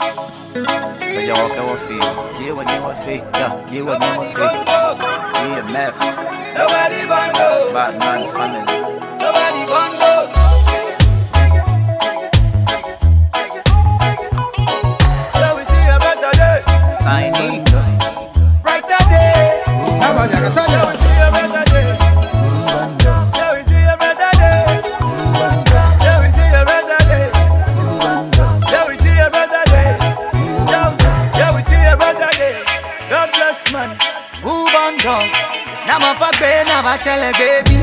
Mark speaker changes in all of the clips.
Speaker 1: Yo, que eu fiz. Eu fiz. Eu fiz. Meth.
Speaker 2: Nobody bando.
Speaker 1: Batman family.
Speaker 2: Nobody bando. Yeah, we see a better day.
Speaker 1: Tiny.
Speaker 2: Brighter day. Yeah, we see a better day. Yeah, we see a better day. Yeah, we see a better day. Yeah, we see a better day. Yeah, we see a better day. God bless man. Who born dog? Now my fuck baby, now my child baby.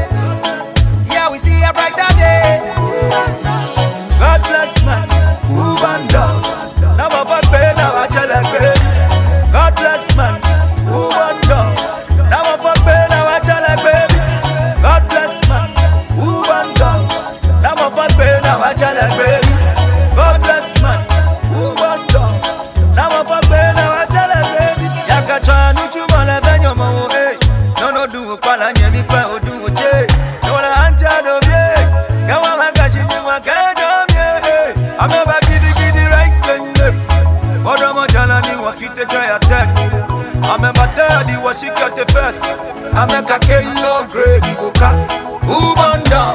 Speaker 2: Yeah, we see a brighter day. God bless man. Who born dog? Now my fuck baby, now my child baby. God bless man. Who born dog? Now my fuck baby, now my child baby. God bless man. Who born dog? Now my fuck baby, now my child baby. God bless man. Who born dog? Now my fuck baby, now my child baby. Yakachwa nuchu mwana venyo mawo eh. No do kwala nyemi kwa odu oche. No la anta do vie. Kawa magashi ni wakado mie. Ameba gidi right then. Odo mo jana ni wafite kaya tek. Ameba daddy wa she got the first. Ameka kelo grade iboka. Who born down?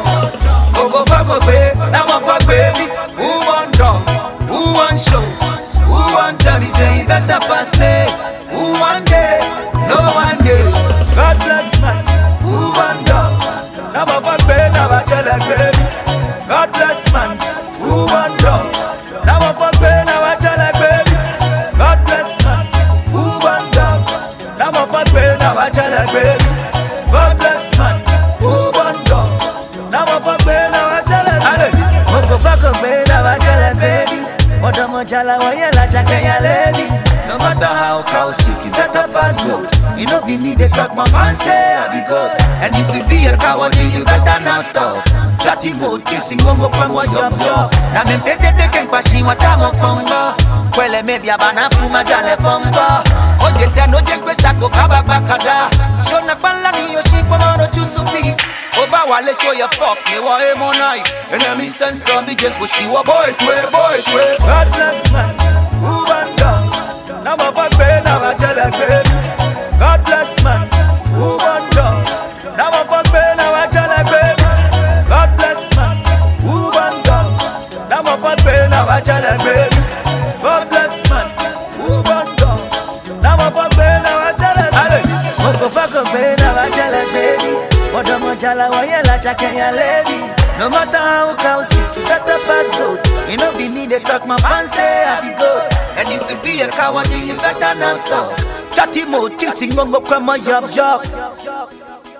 Speaker 2: Go fago be. Now my fuck baby. Who born down? Who want show? Who want tell me say you better pass me? Who want day? No one day. God bless man. Who want dog? Now my fuck baby, now my child baby. God bless man. Who want dog? Now my fuck baby, now my child baby. God bless man. Who want dog? Now my fuck baby, now my child baby. God bless man. Who want dog? Now my fuck baby, now my child baby. Moko fuck baby, now my child baby. Modo mojala wayela chakenya lady. No matter how cow sick is better pass goat. You know be me they talk my fans say I be God. And if you be a coward you better not talk. Chatty mo chasing gongo kwa mo job. Na mempete teke kwashi watamo pongo. Kwele mebi abana fuma jale pongo. Oje teno jekwe sako kaba bakada. Shona fala ni yoshi kwa mono chusu beef. Oba wale show your fuck me wa emo knife. Enemy sense on me jekwe shi wa boy twe. God bless man. Who want dog? Now my fuck baby, now my child baby. God bless man. Who want dog? Now my fuck baby, now my child baby. God bless man. Who want dog? Now my fuck baby, now my child baby. God bless man. Who want dog? Now my fuck baby, now my child baby. Moko fuck baby, now my child baby. Modo mojala wayela chakenya lady. No matter how cow sick, you better pass goat. You know be me they talk my fans say I be good. And if you be a coward, you better not talk. Chatty mo, ching ching gongo kwa mo yob.